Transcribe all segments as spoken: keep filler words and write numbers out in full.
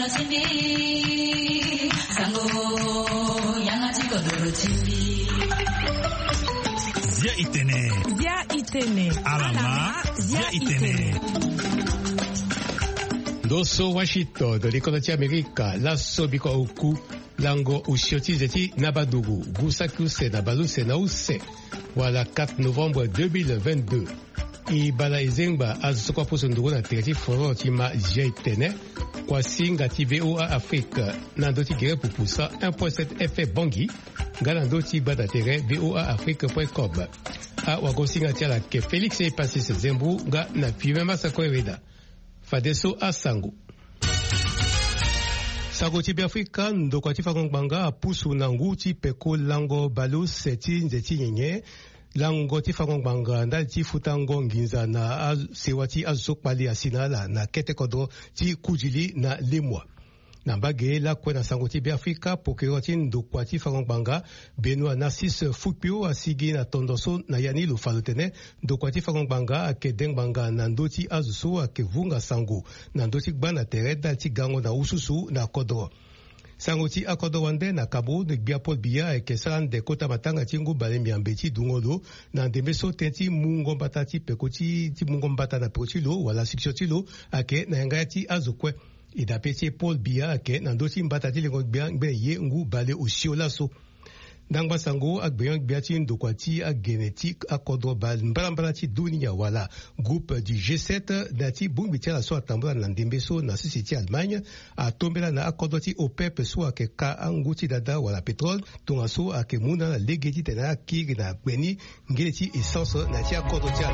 Zia Itene. Zia Itene. Alama. Zia Itene. Doso Washington de l'école d'Amérique, la sobiko oku, lango ushoti zeti nabadugu, gusakuse nabaluse na use. Voilà quatre novembre deux mille vingt-deux. Ibala izengba azukwa posondugo na tereti foro tima Zia Itene. Kwa singa ti V O A Afrique, nandoti gere pupusa un virgule sept F M Bangui, galandoti bada tere V O A Afrique point com. A wagosinga tiala ke Félix e passé se zembu ga na pimema sa koereda. Fadeso Asangu. Sagoti Biafrika ndokwa ti fakongbanga pusu nangu ti peko lango balu seti nzeti nyenye. Lango ti fakongbanga ndali ti futango nginza na sewati azokpali asinala na kete kodro ti kujili na lemwa. Na mbage la kwe na Sangoti Biafrika pokero ti ndokwa ti fakongbanga Benoît Narcisse Fukpio asigi na tondoso na yani lu falutene ndokwa ti fakongbanga ake dengbanga na ndoti azuso ake vunga sango na ndoti gbana tere dali ti gango na ususu na kodro. Sangoti akodo wande na kabo de biapol bia e kesan de kota matanga tingu bale miambeti dungolo na ndembeso tenti mungo batati pekoti ti mungo bata na protilo wala siksotilo ake na ngati azukwe idapeti Paul bia ake na ndoti mbatati lengo bia ngbe ye ngu bale osiolaso Dangba sango ak beyon biati ndokwati ak genetique akodo bal mbalambala ti dunia wala groupe du G sept dati bungbi la so atambula na ndembeso na sisi Allemagne a tombela na akodo ti OPEP so ake ka anguti dada wala pétrole tonga so ake muna na legeti tena kig na beni ngele ti essence na ti akodo ti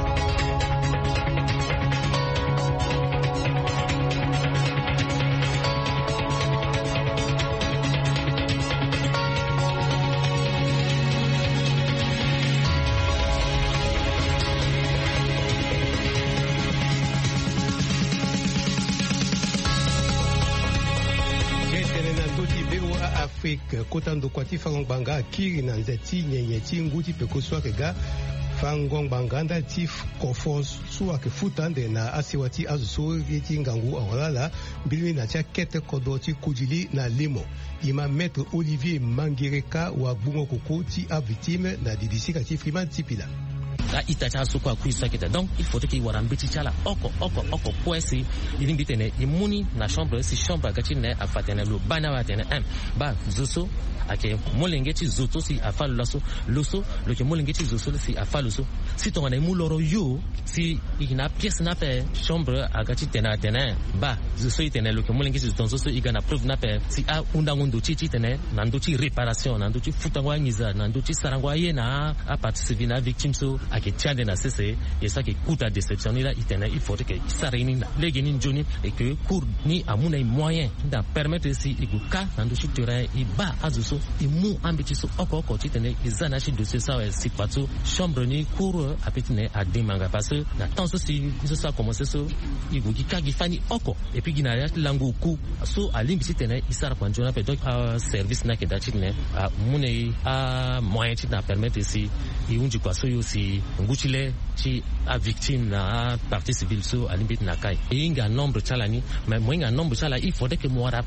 Afrique kotando kwati fangongbanga kiri na nzeti nyenye ti nguti peko swake ga fangongbanga nda ti kofo swake futande na asiwati azuso ti ngangu awalala bilwi na tia kete kodo ti kujili na limo ima maître Olivier Mangireka wa bungo koko ti a victime na didisika ti Freeman Tipila. La itacha sukwa kuisa kita donc il faut que y wara mbiti chala oko oko oko kwesi ili mbitene imuni na chambre si chambre gati ne afatene lo bana watene em ba zoso ake molengeti zoto si afalu laso loso lo ke molengeti zoso si afalu so si tonga na muloro yo si ina pièce na pe chambre agati tena tena ba zoso itene lo ke molengeti zoto so igana preuve na pe si a unda ngondo chichi tene na ndochi réparation na ndochi futangwa ngiza na ndochi sarangwa yena a participer na victime so ake tiande na sese yesa ke kuta déception là itene il faut que sareni na legeni njoni et que cour ni amuna moyen da permettre si iguka na ndochi terrain iba azuso imu ambiti so oko oko titene izana shi dossier ça si patu chambre ni cour apetine a demanga parce que na temps si ça commencer so iguki kagi fani oko et puis gina langu ku so alimbi titene isara kwanjona pe donc service na ke datine a mune a moyen tina permettre si iunji kwa so yo si nguchile chi a victime na partie civile so alimbit na kai inga nombre chalani mais moinga nombre chala il faudrait que moi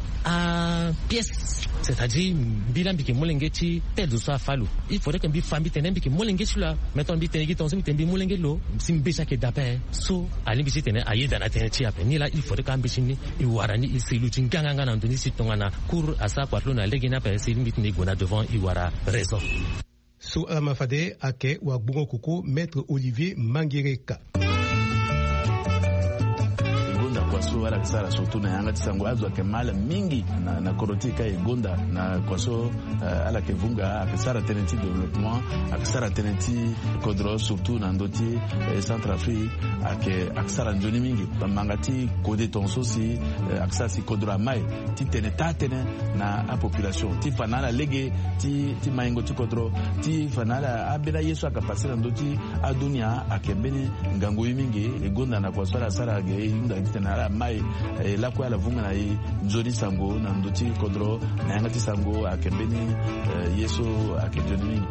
a pièce c'est-à-dire bilambi ke molengeti tel so afalu il faudrait que bi famille tenembi ke molengeti la mettons bi tengi ton sim tembi molengelo simbeja ke dape so alimbit tene ayeda na tene chi ape ni la il faudrait que ambitini i warani i silu chinganga na ndoni sitongana cour asa kwatlo na legena pe silimit ni gona devant i wara raison. Sous Alamafade ake wa bungo kuku maître Olivier Mangireka. Kwaso ala kisara surtout na yanga tisango azwa kemala mingi na na korotika igonda na kwaso uh, ala kevunga akisara tenenti développement akisara tenenti kodro surtout na ndoti eh, Centrafrique ake akisara njoni mingi mangati kode tonso si uh, akisara si kodro mai ti teneta tene na a population ti fanala lege ti ti maingo ti kodro ti fanala abela yesu akapasira ndoti adunia akembeni ngango mingi igonda na kwaso ala sara ge yunda tena mai la kwa la vunga na i nzoni sango na ndoti kodro na yanga ti sango akembeni yeso akejoni.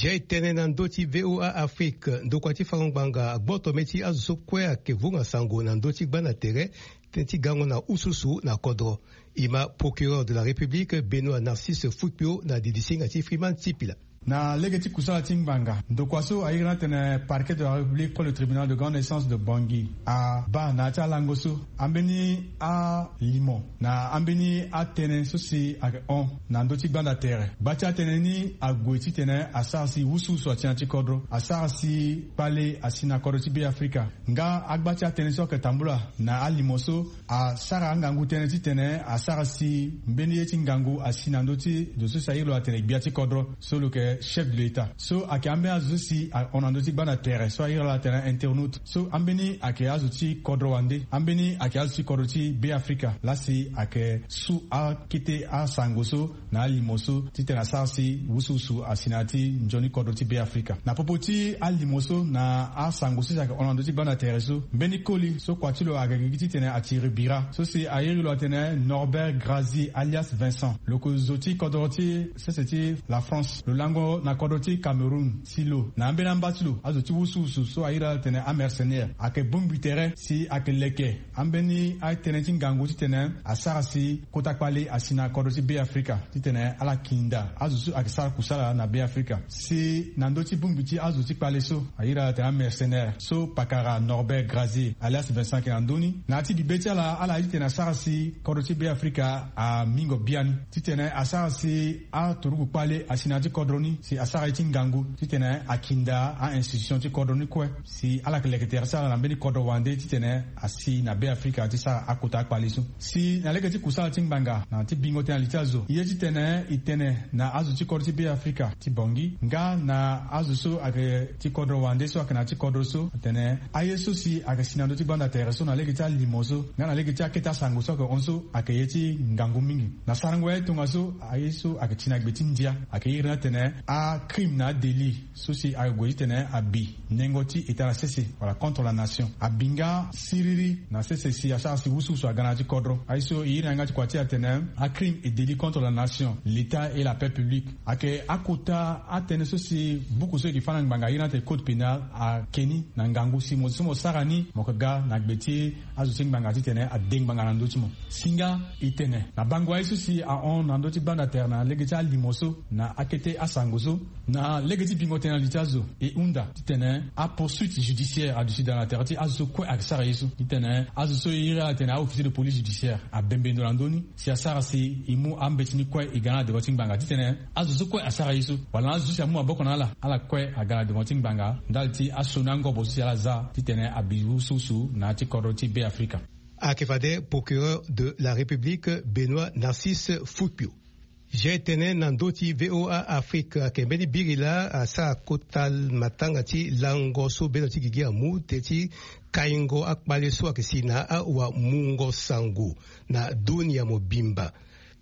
J'ai tene na ndoti V O A Afrique ndokwati farongbanga gboto meti azuso kwe akevunga sango na ndoti gbana tere tenti gango na ususu na kodro. Ima procureur de la République Benoît Narcisse Foutpio na didisinga ti Freeman Tipila. Na legeti kusala tingbanga ndokwaso ayira tene parquet de la République pour le tribunal de grande instance de Bangui a ba na cha langoso ambeni a limon na ambeni a tene sosi a on na ndoti banda terre bacha tene ni a goiti tene a sarsi wusu so tianti kodro a sarsi pale asina kodro tibe Africa nga agbacha tene so ketambula na a limoso a sara ngangu tene ti tene a sarsi mbeni yeti ngangu asina ndoti de so sayiro a tene biati kodro solo ke chef de l'État. So ake ambe azusi on andoti bana terre so ayira la terre internaute so ambeni ake azuti kodro wande ambeni ake azuti kodroti be Africa la si ake su a kite a sangoso na limoso titena sarsi wususu asinati njoni kodroti be Africa na popoti a limoso na a sangoso ake on andoti bana terre so mbeni koli so kwatilo ake gititene atire bira so si ayiri lo tene Norbert Grazi alias Vincent le kozoti kodroti ça c'était la France le lango na kodoti Cameroun silo na ambena mbatilo azoti wususu so ayira tene a mercenaire ake bumbi terrain si ake leke ambeni a tene tingango titene asarasi kotakpale asina kodoti be Africa titene ala kinda azusu ake sara kusala na be Africa si nandoti bumbi ti azoti pale so ayira tene a mercenaire so pakara Norbert Grazi alias Vincent Kenandoni na ti bibeti ala ala titene asarasi kodoti be Africa a mingo biani titene asarasi a turugu pale asina ti kodroni si asara iti ngangu titene akinda a institution ti kodroni kwe si ala kelekete sala na mbeni kodro wande titene asi na be Africa ti sara akota akpalisu si na legeti kusala tingbanga na ti bingo tena litazo iye titene itene na azu ti kodro ti be Africa ti bongi nga na azu so ake ti kodro wande so ake na ti kodro so tene aye so si ake sinando ti banda tere so na legeti limoso nga na legeti aketa sango so ake onso ake yeti ngangu mingi na sarangwe tunga so aye so ake tina gbeti ndia ake yirina tene a crime na délit souci a goyi tene a bi nengoti etala sese voilà contre la nation a binga siriri na sese si a charsi wusu so a ganati kodro aiso yira ngati kwati a tene a crime et délit contre la nation l'état et la paix publique ake akota a tene souci beaucoup ceux qui fana nganga yira te code pénal a keni na ngangu si mo sumo sarani mokaga na gbeti azu sing banga tene a deng banga na ndotimo singa itene na bangwa aiso si a on na ndoti banda terna legeta limoso na akete asangozo na legeti bingotena litazo e unda titene a poursuite judiciaire a dessus dans la terre ti azo ko aksara yesu titene azo so ira tena officier de police judiciaire a bembendo landoni si asara si imu ambetini ko e gana de voting banga titene azo so ko asara yesu wala azo si amu aboko na ala ala ko a gana de voting banga dalti asonango bo si ala za titene abiru susu na ti koroti be Africa. Akefade, procureur de la République Benoît Narcisse Foutpio. J'ai tene nandoti V O A Afrique kembeni birila asa kotal matangati langoso benoti gigia mu teti kaingo akbaleso akisina wa mungo sangu na dunia mobimba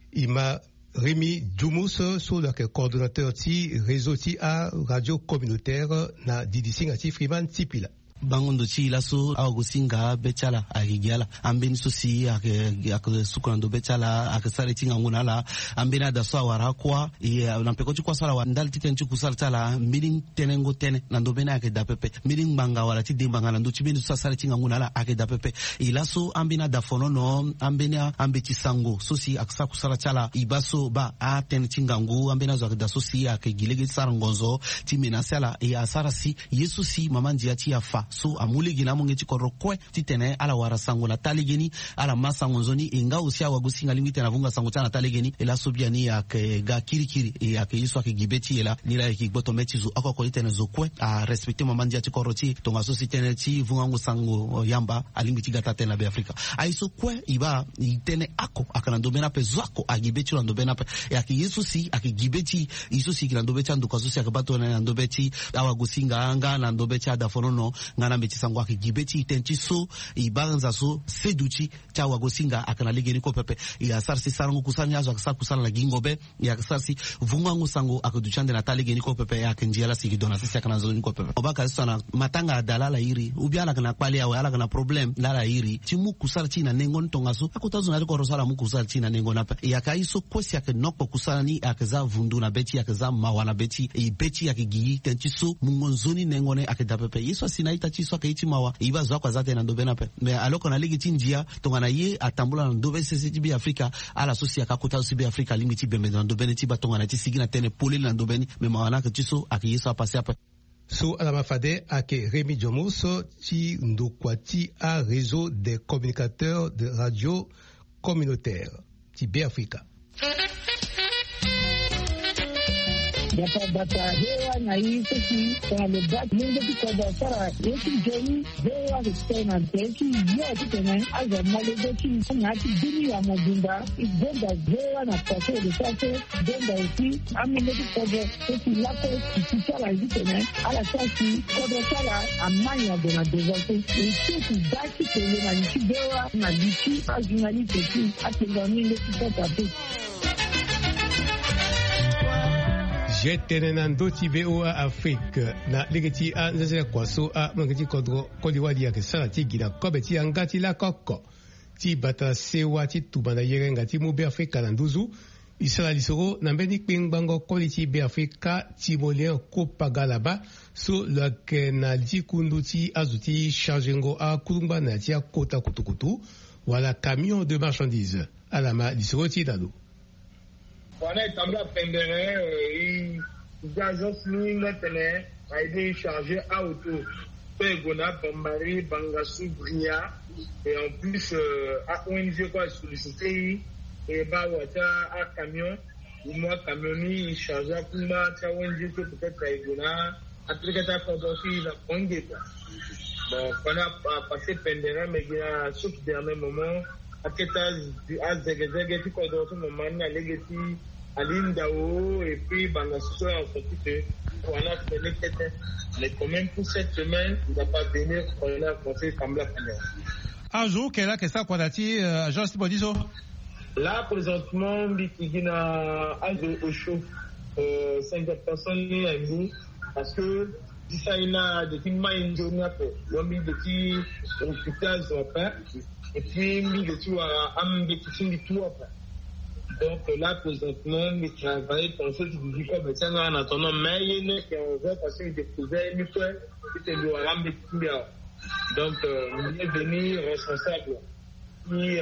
ima Rémi Djoumous sur le coordonnateur ti réseau ti a radio communautaire na didisinga ti Freeman Tipila. Bangondo chi laso agusinga bechala agigiala ambeni sosi ake ake sukrando bechala ake sare tinga nguna la ambena da so awara kwa e na peko chi kwa sala wa ndal titen chi kusala tala miling tenengo tene na ndo bena ake da pepe miling banga wala ti dembanga na ndo chi benu sare tinga nguna la ake da pepe e laso ambena da fono no ambena ambeti sango sosi aksa kusala tala ibaso ba a ten tinga ngu ambena zo ake da sosi ake gilege sarangozo ti menasala e asara si yesu si mamanji ati afa so amuli gina mungi chikoro kwe titene ala wara sango na taligeni ala masango zoni inga usia wagusinga limite na vunga sango tana taligeni ela sobia ni ya ke ga kirikiri e ya ke yiso ke gibeti ela nila ya ki boto mechi zu ako ko itene zo kwe a respecte mamandi ya chikoro ti tonga so sitene ti vunga sango yamba alimiti gata tena be Afrika aiso kwe iba itene ako akana domena pe zako agibeti la domena pe ya ke yesu si akigibeti yesu si kila ndobeti ando kaso si akabato na ndobeti awagusinga anga na ndobeti ada fonono ngana mbeti sango akigibeti tenchi so ibanza so seduchi chawa gosinga akana legeni ko pepe ya sarsi sarangu kusanya azo akasar kusala la gingobe ya sarsi vungangu sango akaduchande na tale geni ko pepe ya kenjiala sigi dona sisi akana zo ko pepe obaka sana matanga dalala iri ubiala kana kwali ya ala kana problem lala iri timu kusala china nengon tongaso akutazo na ko rosala mu kusala china nengon apa ya kaiso kwesi ya nokko kusala ni akaza vundu na beti akaza mawana beti e beti ya kigi tenchi so mungonzoni nengone akeda pepe yeso sinaita chiso akaiti mawa iba zo kwa zate na ndobena pe me aloko na ligi tinjia tongana ye atambula na ndobe sese tibi Afrika ala sosi akakuta sibi Afrika limiti bembe na ndobene tiba tongana tisigina tene pole na ndobeni me mawana ke chiso akiyeso apasi apa So Alamafade ake Rémi Djomoso ti ndokwati a réseau des communicateurs de radio communautaire ti B Africa. Bata bata hewa na hii sisi kwa lebaki mungu kwa basara yeki jeni hewa kutena teki yote tena aza malebeki na kidini ya mabunda igonda hewa na pase de pase donda usi amileki kwa sisi lako kisala hivi tena ala sasi kwa sala amanya de na devote sisi daki tele na nchibewa na bichi ajunali teki atengani kwa tapu Jetene ndoti V O A Afrique na legeti a nzeze kwaso a mangeti kodro kodiwadi ya kesala ti gina kobeti angati la koko ti bata sewa ti tubana yerenga ti mu B Africa na nduzu isala lisoro na mbeni pingbango koliti B Africa ti molien ko pagalaba so la na di kundu ti azuti chargengo a kulumba na ti kota kutukutu wala camion de marchandises alama lisoro ti dado. On a établi à Pendere, les agences nous a été chargées à autour. Pegona, Bambari, Bangassou, Bria, et en plus, à O N G quoi sollicité, et Bawata à camion, ou moi camionni, chargé à Kumba, à O N G peut-être à Egona, à Trekata Kodorfi, la Pongé. Bon, on a passé Pendere, mais il y a ce qui dernier moment. Aketa azegezege ti kodorfi momani alegeti alindao et puis bangasso en fait on a fait les communes pour cette semaine il va pas venir on a conseil comme la première un jour qu'elle a que ça quoi dati agence bodiso là présentement bitigina age au chaud euh cinquante personnes ni ami parce que si ça il a des films une journée après on mis des petits hôpitaux après et puis mis le tout à ambitieux du tout après donc là présentement il travaille pour ceux qui disent quoi mais ça en attendant mais il y en a qui ont fait parce qu'ils découvraient une fois c'était le ambitieux donc il est venu responsable puis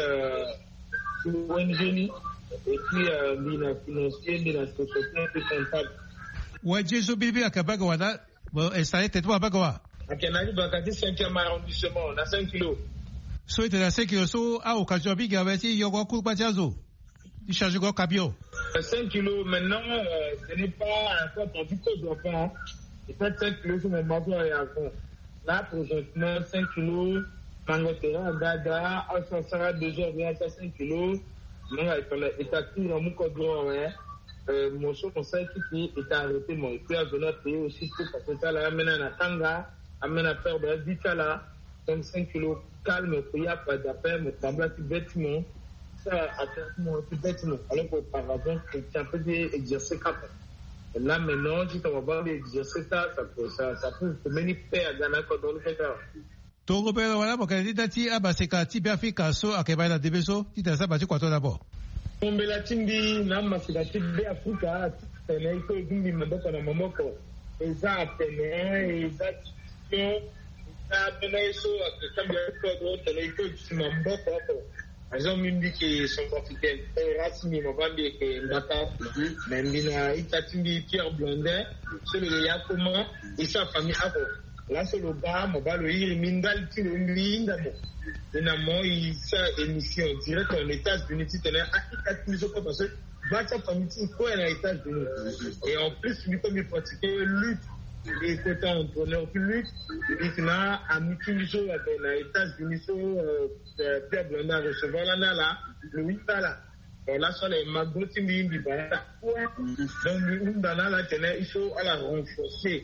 O N G et puis il a financier il a société de comptable ouais Jésus bibi akabaga wala bon installé tête wa bagawa akenali bakati cinquième arrondissement on a cinq kilos. So ite na cinq kilos so a occasion bi gaveti yoko kulpa jazo. Il charge go camion. cinq kilos maintenant euh, ce n'est pas encore ton du code d'enfant. Et fait cinq kilos sur mon bateau et à fond. Là présentement cinq kilos mangotera gaga à ça deux heures bien ça cinq kilos. Moi il fallait établir dans mon code droit ouais. Euh, mon chef conseil qui est arrêté mon et puis à venir payer aussi parce que ça là amène à tanga amène à faire de dix là donc cinq kilos calme il y a pas d'appel mais semble que bêtement ça à mon bêtement alors qu'auparavant c'est un peu d'exercer cap là maintenant si on va voir l'exercer ça ça peut ça ça peut se manifester à Ghana quand on le fait ça to go pera wala boka dati abaseka ti B Africa so akeba na debeso ti tasa ba ti kwato d'abord Ombela tindi na masika ti B Africa tene iko tindi maboko na mamoko eza tene eza tio na tene so akambia ko do tene iko maboko hapo azo mimbi ke son capitaine rasmi mabambi ke ndata membina itatindi Pierre Blondin celui de Yakoma et sa famille hapo là c'est le gars mobalo iri mindal ti linda mo finalement il sa émission direct en États-Unis tu tenais à quatre plus au parce que bacha famille quoi en États-Unis et en plus lui comme il pratiquait lutte et côté entraîneur puis lutte il n'a amitié avec les États-Unis sur Pierre Blondin recevoir là là le huit là et là sur les magotini du bas donc on dans là tenait il faut à la renforcer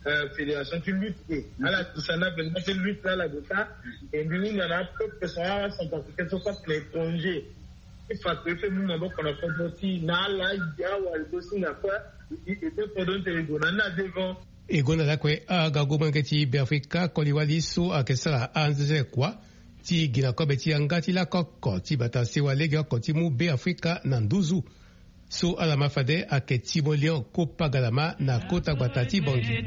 euh, fédération qui lutte et à la Toussana ben c'est lutte là la bota et nous on a peu de personnes centrafricaines sont pas l'étranger il faut que fait nous on a fait aussi na là il y a ou aussi na quoi et peut pendant que les gona devant e gona la kwe aga gomangeti Afrika koliwali so akesala anze kwa ti gina ko beti angati la kokko ti batase wa lega ko ti mu be Afrika na nduzu so ala mafade aketi molio ko pagalama na kota batati bongi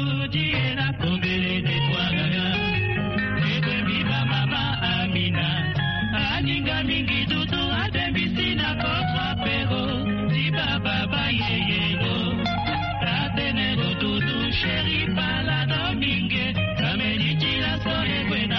aninga mingi tutu adembisi na kotra pero ti baba ba yeyego tatene tutu sheri pala domingue kameni tira sore kwena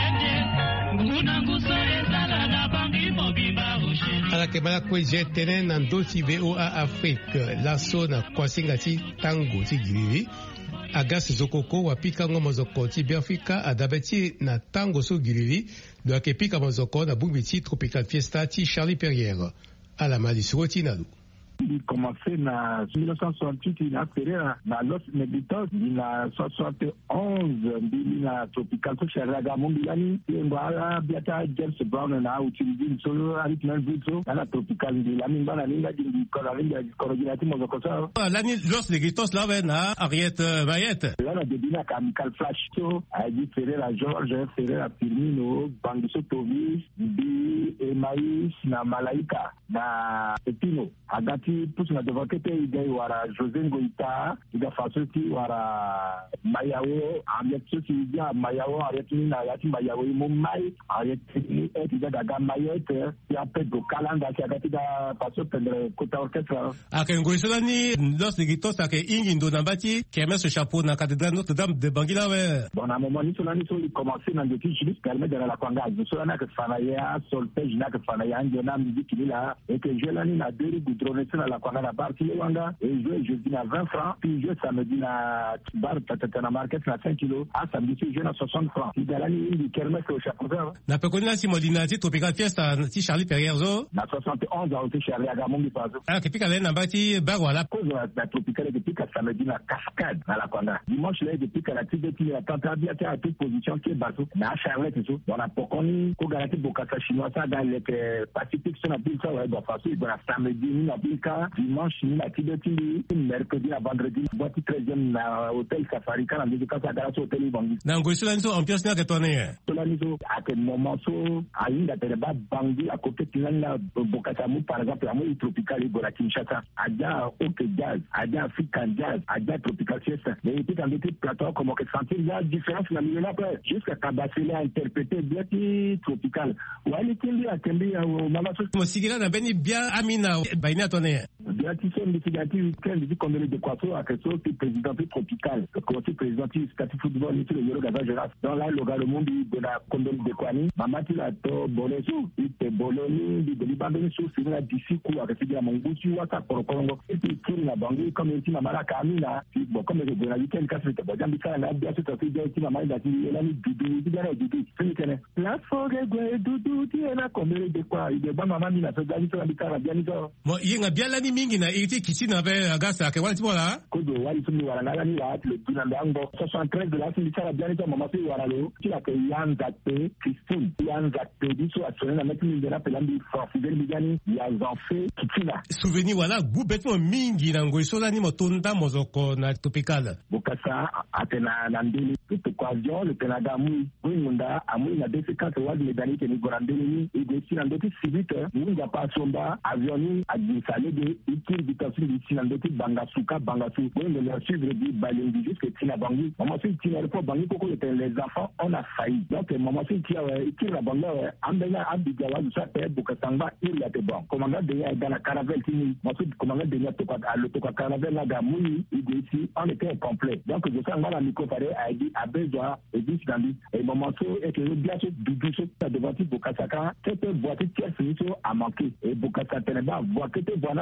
kende nguna ngusore sala na bangi mobimba usheri ala ke mala kwe jetene na ndoti V O A Afrique laso na kwasinga ti tango ti giri Agas Zokoko wapika ngo mozoko ti Biafrika adabeti na tango so girili do akepika mozoko na bungbi Tropical Fiesta ti Charlie Perrière ala mali suoti nalu. Il commençait en mille neuf cent soixante-huit, il a fait dans l'autre méditation, il a soixante et onze, il a tropical, so Sharaga Mumbilani, il a biata James Brown na utilisé solo avec un buto, dans la tropical, il a mis dans la ligne du coloring du coordinateur Mozokosa. L'année, lorsque les Gritos là, na Ariette Mayette. Là, on a débuté à Chemical Flash, so, a dit Ferreira George, Ferreira Firmino, Bangiso Tovis, Bi, Emaïs, na Malaika, na Epino, Agat plus na devant que il wara José Ngoïta il a fait qui wara Mayao avec ceux qui dit Mayao avec ni na yati Mayao mo mai avec ni et il a da Mayette il a fait do calenda qui a gati da passo prendre côté orchestre a que Ngoïta ni lorsque les Gritos a que ingindo na bati qui met ce chapeau na cathédrale Notre-Dame de Bangila ouais bon à un moment ni cela ni so il commencer dans des petits juste permet de la kwanga cela na que fanaya solfège na que fanaya ngena musique là et que je l'année na deux goudronner à la Kwana bar Kilewanga et jouer jeudi à vingt francs puis jouer samedi à bar Tatana Market à cinq kilos à samedi jouer à soixante francs il y a l'année du kermesse au chapeau na pekoni na simolina ti Tropical Fiesta ti Charlie Perrière zo na soixante et onze au Charlie Agamongi pazo ah que pika na bati bar wala cause la Tropical depuis que samedi na cascade à la Kwana dimanche là depuis que la tibeti la tentative à toute position qui est bateau na Charlotte tout on a pokoni ko garanti bokasa chinois ça dans le Pacifique sur la pile ça ouais doit faire ça samedi na pika dimanche ni la Tibeti mercredi à vendredi boîte treizième na hôtel Safari kana ndiko kasa dara so hôtel Bangi na ngoiso lanso ambiance na que toné to la niso à quel moment so ainda tereba Bangi à côté tinana Bokasamu par exemple amu tropical Ebola Kinshasa aja OK jazz aja African jazz aja tropical fiesta mais puis dans des plateaux comme que sentir il y a différence la milieu là jusqu'à Kabasile a interprété bien tropical wali kindi atembi au mama so mosigila na beni bien amina baina toné Gratitude initiative quelle dit comme de quoi à quelque chose qui président tropical le conseil président du statut football et le Euro Gaza Geras dans la local le monde de la condom de Kwani mamati la to bolesu ite boloni de libandoni sur sur la d'ici quoi avec dia monguchi wa ta korokongo et puis qui na bangi comme ici na mara kamina bon comme le de la weekend ka c'est bon jambi kana bien c'est aussi bien qui mama da ti la ni dudu di gara dudu c'est que la forêt gwe dudu ti na comme de quoi il de ba mama ni na so gali so bikara bien ni so mo yenga bien la ni mingi na iti kichi na be agasa ke wali bola kodo wali tumi wala na ni la le tuna ndango soixante-treize de la silicara bien ni mama si wala lo ti la ke yan zakte Christine yan zakte di so asone na metti ni na pelandi Fidel Bigani ya zanfe kitina souvenir wala gubeto mingi na ngoiso la ni motonda mozoko na tropical bokasa atena na ndeli tout occasion le Canada mu ngunda amu na desekate wadi medani ke ni gorandeli ni igesi na ndoti civite munga pa somba avion ni adisale de itir bitation di sinandoti bangasuka bangasu wende le suivre di balingi jusque tina bangi maman si tina le po bangi koko les enfants on a failli donc maman si tia itir la banga ambena abiga wa sa pe bokatanga il ya te bon commandant de ya dans la caravelle tini maman commandant de ya to ka le to ka caravelle la ga muni igesi on était complet donc je sens la micro pare a dit a besoin et dit dans et maman so et que bien so dudu so devant bokasaka cette boîte qui a fini so a manqué et bokasa teneba voit que te voilà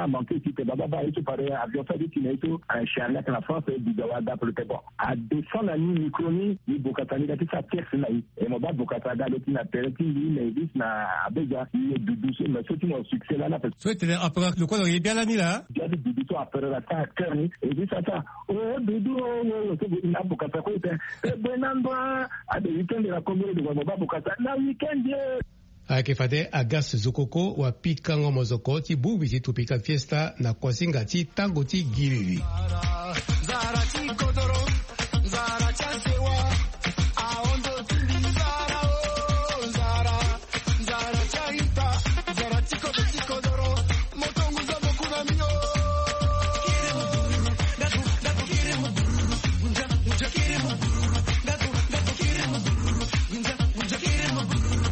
a manqué ici, Baba, et tu parlais avion fait du Kineto, un charlet la France, et du Gawada pour le Tébo. À descendre la nuit, Mikroni, ni Bokatani, qui sa pièce là, et mon bas Bokatada, le Tina Pereti, mais vis na Abega, il est du douce, mais surtout mon succès là, parce que. Soit après le quoi, il est bien la nuit là. Il y a des Doudou après la terre, et dit ça, ça, oh, Doudou, oh, il n'a Bokata, et Benamba, à des week-ends de la commune de Baba Bokata, la week-end, akefade agas zokoko wa pikango mozoko ti bubi ti tupika fiesta na kwasinga ti tango ti gilili zara ti kodoro zara chansewa aondo ti zara o zara zara chaita zara ti kodoro ti kodoro motongu za boku na mio kire mo datu datu kire mo unja unja kire mo datu datu kire mo unja unja kire mo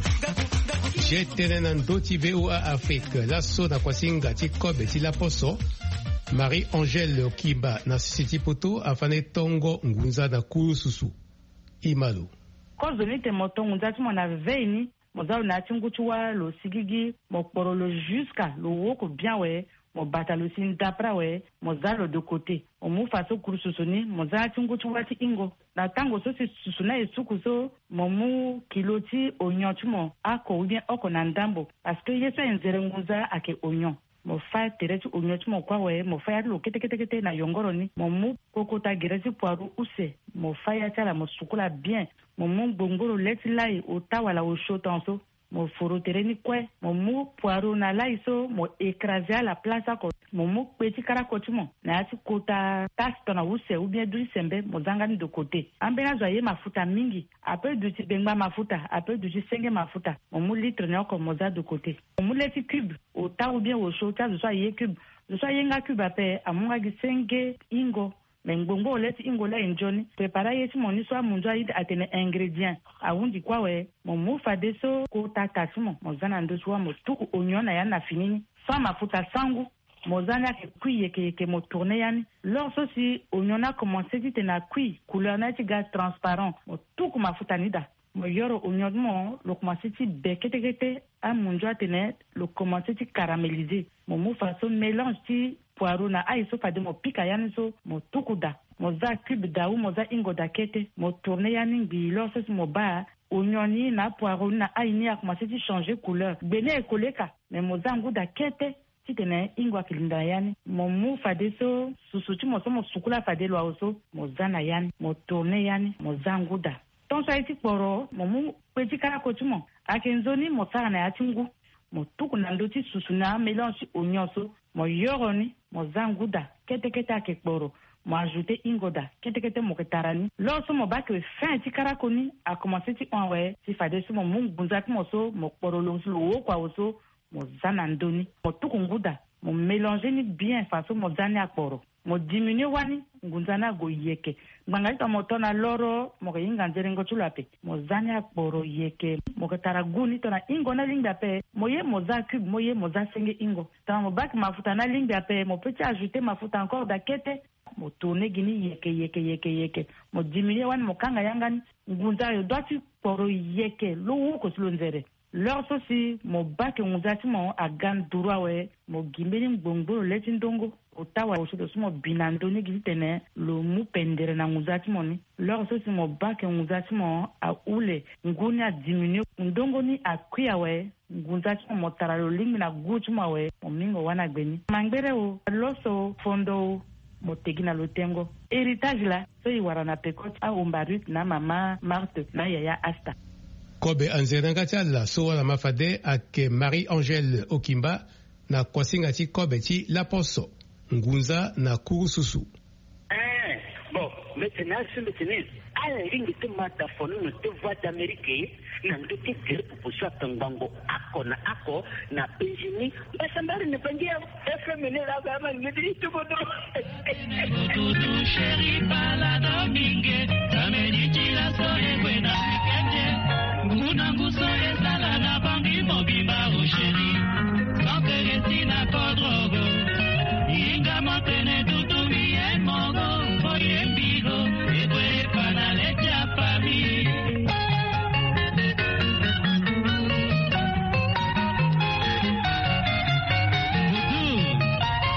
jetene ndoti V O A Afrique lasso na kwasinga ti kobe ti laposo Marie-Angèle Okimba na sisi poto afane tongo ngunza na kuru susu imalo kozo ni te moto ngunza ti mona veini mozalo na ti ngutu wa lo sigigi mo poro lo jusqu'à lo woko bien we mo bata lo sin dapra we mozalo de côté o mu faso kuru susu ni mozalo ti ngutu wa ti ingo na tango so si susu na esuku so mo mu kilo ti onyon ti mo ako ou bien oko na ndambo parce que yeso enzere ngunza ake onyon mo fa tere ti onyon ti mo kwa we mo fa ya lo kete kete kete na yongoro ni mo mu kokota gere ti poiru use mo fa ya tala mo sukula bien mo mu gbongoro leti lai o tawala o shotan so mo foro tere ni kwe mo mu poiru na lai so mo écraser à la place ako mo mu petit karako ti mo na ti kota tasto na use ou bien du sembe mo zanga ni de côté ambena zo ye mafuta mingi après du ti bengba mafuta après du ti senge mafuta mo mu litre na ko mo za de côté mo mu leti cube o ta ou bien o so ta zo ye cube zo ye nga cube ape amunga gi senge ingo mengbongo leti ingo la enjoni prepara yeti moni so amunzo ayide atene ingredient awundi kwa we mo mu fade so ko takasimo mo zana ndo so mo tuku onyona ya na finini sa mafuta sangu mo zana ke kuye ke ke mo tourner yani lorsque si onyona commencer ti na kui couleur na ti gaz transparent mo tuku mafuta nida mo yoro onyon mo lo commencer ti bekete amunzo atene lo commencer ti caraméliser mo mu façon mélange ti poireau na aiso fade mo pika yani so mo tukuda mo za cube da ou mo za ingo da kete mo tourner yani bi lorsque mo ba onioni na poireau na aini a commencé à changer couleur bene ekoleka mais mo za nguda kete ti tene ingo akilinda yani mo mu fade so susuti mo so mo sukula fade lo auso mo za na yani mo tourner yani mo za nguda ton so iti poro mo mu peti kara kotumo akenzoni mo tsara na yatingu mo tuku na ndoti susu na mélange oignon so mo yoroni mo zanguda kete kete akekporo mo ajouter ingoda kete kete mo ketarani lorsque mo ba que fin ti karakoni a commencé ti on we ti fade so mo mungunza ti mo so mo kporo lo so wo kwa so mo zana ndoni mo tuku nguda mo mélanger ni bien façon mo zani akporo mo diminuer wani ngunza na go yeke nganga ta mo tona loro mo yinga nzerengo tulape mo zani akporo yeke mo ketara guni tona ingo na linga pe mo ye mo za cube mo ye mo za senge ingo ta mo bak mafuta na linga pe mo peut ajouter mafuta encore da kete mo tourner gini yeke yeke yeke yeke mo diminuer wani mo kanga yangani ngunza yo doit poro yeke lo ko slo nzere lors aussi mo bak ngunza ti mo agan durwa we mo gimbeni ngbongbo leti ndongo otawa oshodo sumo binando ni gitene lo mu pendere na nguzati moni lors so mo bak nguzati mo a ule nguni a diminuer ndongo ni akuya we nguzati mo tara lo lingi na gutu ma we mo mingo wana gbeni mangbere o loso fondo mo tegina lo tengo héritage la so i warana pekot a umbarit na mama Marthe na yaya Asta kobe anzeranga tiala so wala mafade ake Marie-Angèle Okimba na kwasinga ti kobe ti laposo ngunza na kuru susu. Eh, bon, maintenant, c'est maintenant. À la ligne de Matafone, nous te voix d'Amérique, nous te dire pour pousser à Tangango, Ako, na Ako, na Benjini, mais ça m'a ne pas dire, F M N la gamme, me dit tout bon. Tout chéri, balada mingue, samedi la soirée, buena weekend, Munangu soye sala na bangi mobiba au chéri, sans que restina kodrogo. Inga motene tutu bien mogo, boye mbigo, e puede para le chapami. Tutu,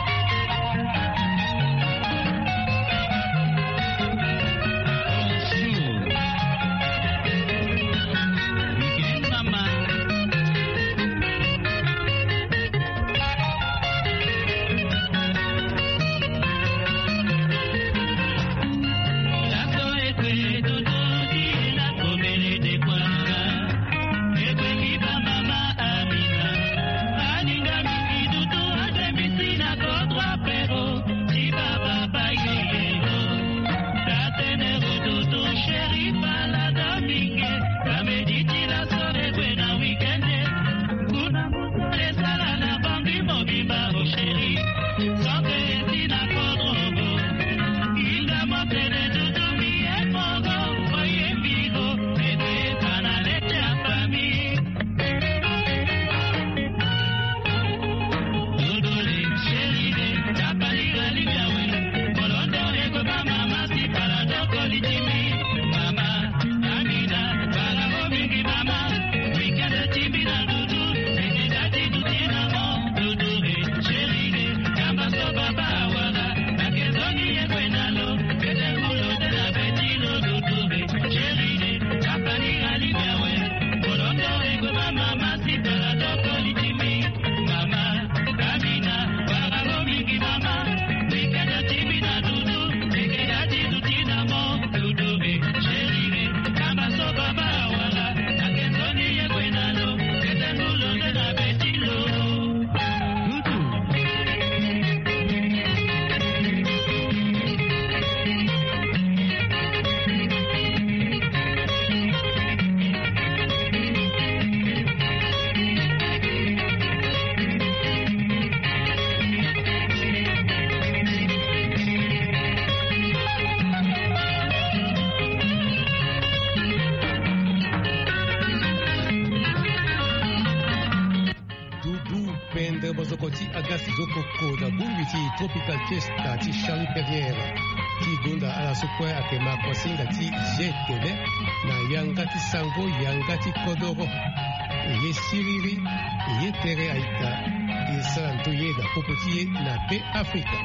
Bozokoti Agas Zokoko da Bumbiti Tropical Fiesta ti Charlie Perrière ti gonda ala sokwe akema kwasinga ti jetele na yangati sango yangati kodoro ye siriri ye tere aita ye santo ye da popoti na pe Afrika.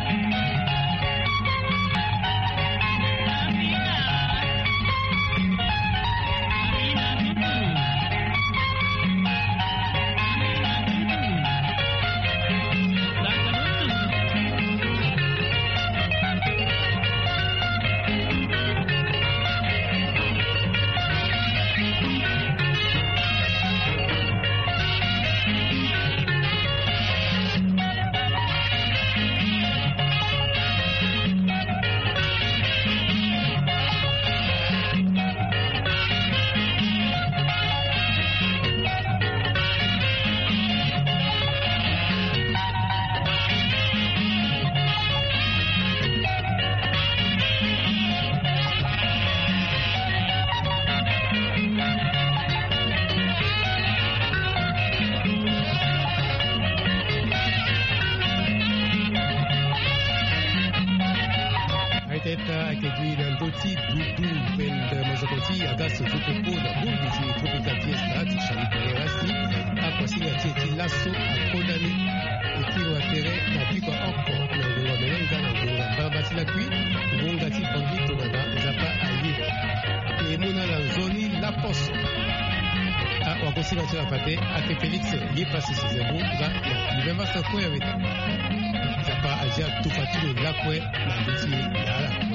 Ake Felix ye pasi sizebu ga libemba sakwe aveta zapa aja tufatilu lakwe na mbiti yala